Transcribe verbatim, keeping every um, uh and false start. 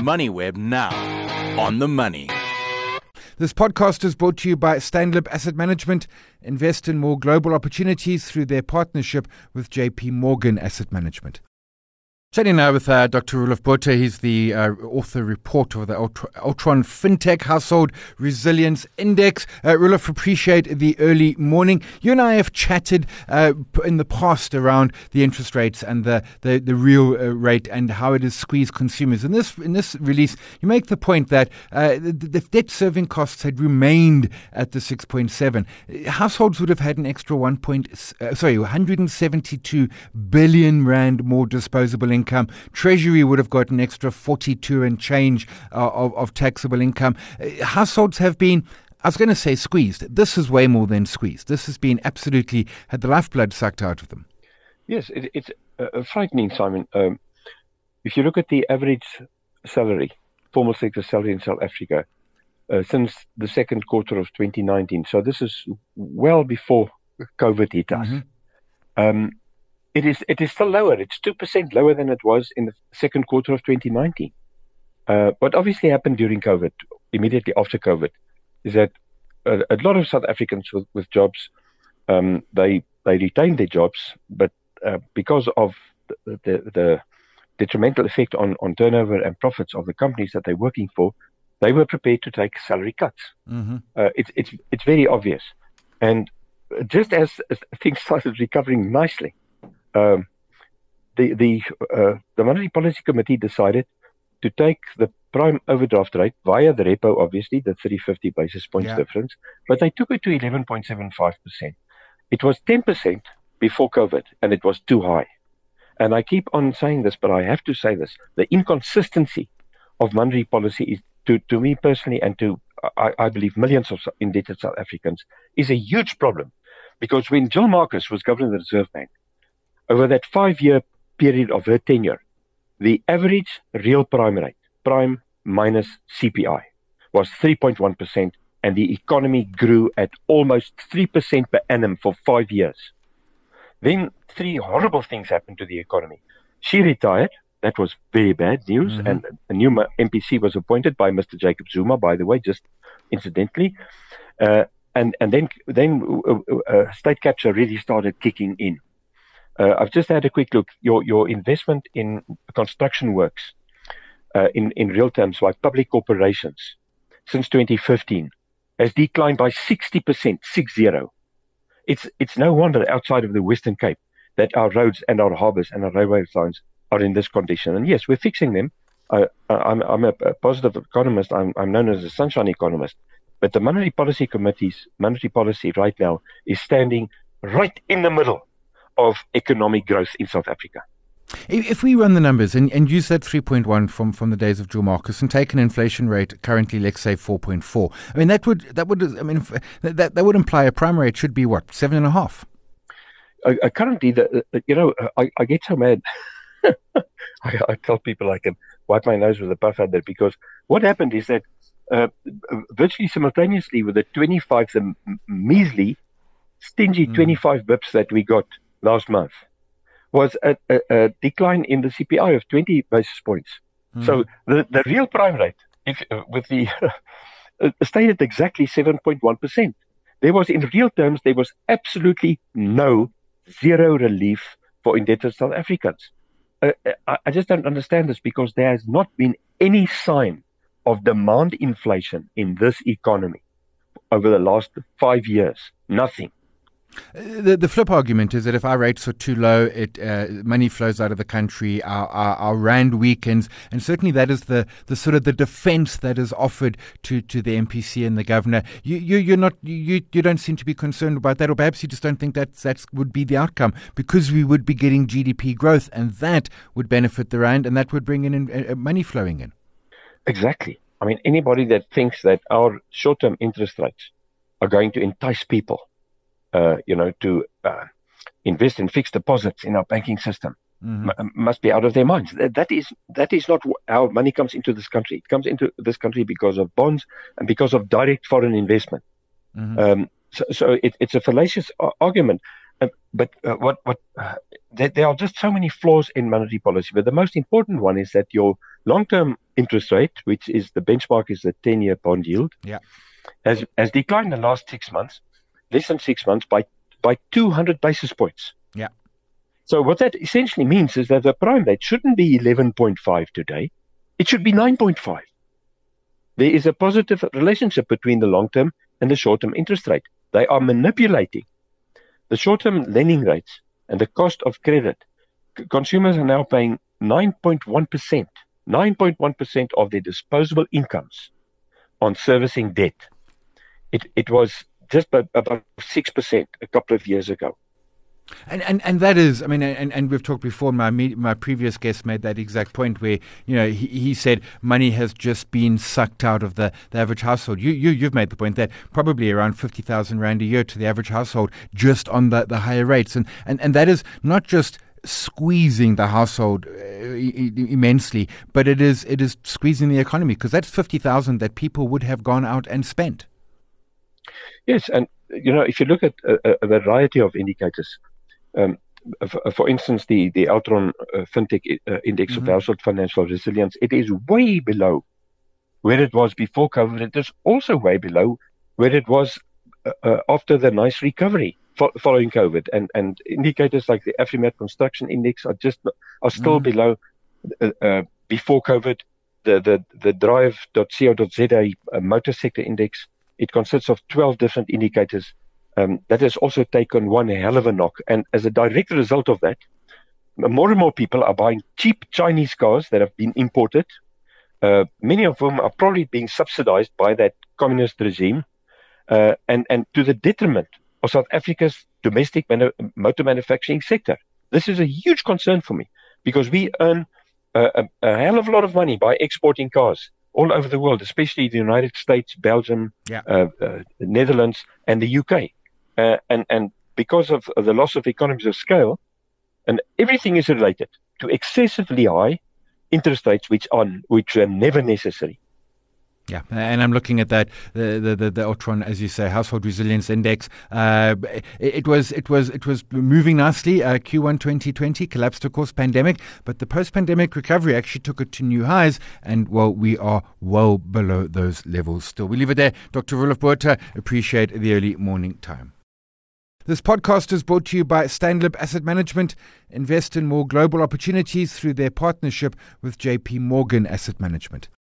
MoneyWeb now. On the money. This podcast is brought to you by Stanlib Asset Management. Invest in more global opportunities through their partnership with J P Morgan Asset Management. Chatting now with uh, Doctor Roelof Botha. He's the uh, author report of the Altron FinTech Household Resilience Index. Uh, Roelof, appreciate the early morning. You and I have chatted uh, in the past around the interest rates and the the, the real uh, rate and how it has squeezed consumers. In this in this release, you make the point that uh, the, the debt serving costs had remained at the six point seven. Households would have had an extra one point uh, sorry one hundred seventy-two billion rand more disposable income. Income. Treasury would have got an extra forty-two and change uh, of, of taxable income. Uh, households have been, I was going to say squeezed. This is way more than squeezed. This has been absolutely, had the lifeblood sucked out of them. Yes, it, it's uh, frightening, Simon. Um, if you look at the average salary, formal sector salary in South Africa, uh, since the second quarter of twenty nineteen, so this is well before COVID hit us, mm-hmm. um, It is it is still lower. It's two percent lower than it was in the second quarter of twenty nineteen. Uh, what obviously happened during COVID, immediately after COVID, is that a, a lot of South Africans with, with jobs, um, they they retained their jobs, but uh, because of the, the, the detrimental effect on, on turnover and profits of the companies that they're working for, they were prepared to take salary cuts. Mm-hmm. Uh, it's it's it's very obvious. And just as, as things started recovering nicely, Um, the the uh, the Monetary Policy Committee decided to take the prime overdraft rate via the repo, obviously, the three hundred fifty basis points yeah. difference, but they took it to eleven point seven five percent. It was ten percent before COVID, and it was too high. And I keep on saying this, but I have to say this. The inconsistency of monetary policy is, to, to me personally, and to, I, I believe, millions of indebted South Africans, is a huge problem. Because when Jill Marcus was governor of the Reserve Bank, over that five-year period of her tenure, the average real prime rate, prime minus C P I, was three point one percent, and the economy grew at almost three percent per annum for five years. Then three horrible things happened to the economy. She retired. That was very bad news. Mm-hmm. And a new M P C was appointed by Mister Jacob Zuma, by the way, just incidentally. Uh, and, and then, then uh, uh, state capture really started kicking in. Uh, I've just had a quick look. Your your investment in construction works, uh, in, in real terms, like public corporations, since twenty fifteen, has declined by sixty percent, six zero. It's it's no wonder outside of the Western Cape that our roads and our harbours and our railway lines are in this condition. And yes, we're fixing them. Uh, I'm I'm a, a positive economist. I'm I'm known as a sunshine economist. But the Monetary Policy Committee's monetary policy right now is standing right in the middle of economic growth in South Africa. If we run the numbers and, and use that three point one from, from the days of Jill Marcus and take an inflation rate currently, let's say four point four, I mean that would that would I mean that that would imply a prime rate should be what, seven and a half. Uh, uh, currently, the, uh, you know, I, I get so mad. I, I tell people I can wipe my nose with a puff at that, because what happened is that uh, virtually simultaneously with the twenty-five, the measly, stingy mm. twenty-five bips that we got last month, was a, a, a decline in the C P I of twenty basis points. Mm. So the, the real prime rate, if, uh, with the uh, stayed at exactly seven point one percent. There was, in real terms, there was absolutely no, zero relief for indebted South Africans. Uh, I, I just don't understand this, because there has not been any sign of demand inflation in this economy over the last five years. Nothing. The, the flip argument is that if our rates are too low, it uh, money flows out of the country, our, our, our rand weakens, and certainly that is the, the sort of the defence that is offered to, to the M P C and the governor. You you you're not you you don't seem to be concerned about that, or perhaps you just don't think that that would be the outcome, because we would be getting G D P growth, and that would benefit the rand, and that would bring in uh, money flowing in. Exactly. I mean, anybody that thinks that our short-term interest rates are going to entice people, Uh, you know, to uh, invest in fixed deposits in our banking system, mm-hmm. m- must be out of their minds. That, that is that is not how money comes into this country. It comes into this country because of bonds and because of direct foreign investment. Mm-hmm. Um, so so it, it's a fallacious a- argument. Uh, but uh, what what uh, there, there are just so many flaws in monetary policy. But the most important one is that your long-term interest rate, which is the benchmark is the ten-year bond yield, Yeah. has, has declined in the last six months, less than six months, by, by two hundred basis points. Yeah. So what that essentially means is that the prime rate shouldn't be eleven point five today. It should be nine point five. There is a positive relationship between the long-term and the short-term interest rate. They are manipulating the short-term lending rates and the cost of credit. C- consumers are now paying nine point one percent, nine point one percent of their disposable incomes on servicing debt. It it was just about six percent a couple of years ago. And, and and that is, I mean, and, and we've talked before, my my previous guest made that exact point where, you know, he, he said money has just been sucked out of the, the average household. You, you, you've made the point that probably around fifty thousand rand a year to the average household just on the, the higher rates. And, and, and that is not just squeezing the household uh, e- immensely, but it is it is squeezing the economy, because that's fifty thousand that people would have gone out and spent. Yes, and, you know, if you look at a, a variety of indicators, Um, for, for instance, the, the Altron uh, FinTech uh, Index mm-hmm. of Household Financial Resilience, it is way below where it was before COVID. It is also way below where it was uh, uh, after the nice recovery fo- following COVID. And, and indicators like the Afrimat Construction Index are just are still mm-hmm. below uh, uh, before COVID. The the the drive dot co dot za uh, Motor Sector Index, it consists of twelve different indicators. Um, that has also taken one hell of a knock. And as a direct result of that, more and more people are buying cheap Chinese cars that have been imported. Uh, many of them are probably being subsidized by that communist regime, uh, and, and to the detriment of South Africa's domestic manu- motor manufacturing sector. This is a huge concern for me, because we earn a, a, a hell of a lot of money by exporting cars all over the world, especially the United States, Belgium, yeah. uh, uh, the Netherlands, and the U K. Uh, and, and because of, of the loss of economies of scale, and everything is related to excessively high interest rates, which are which are never necessary. Yeah, and I'm looking at that the the the, the Altron, as you say, Household Resilience Index. Uh, it, it was it was it was moving nicely. Uh, Q one twenty twenty collapsed, of course, pandemic, but the post-pandemic recovery actually took it to new highs, and well, we are well below those levels still. We leave it there. Doctor Roelof Botha, appreciate the early morning time. This podcast is brought to you by Stanlib Asset Management. Invest in more global opportunities through their partnership with J P Morgan Asset Management.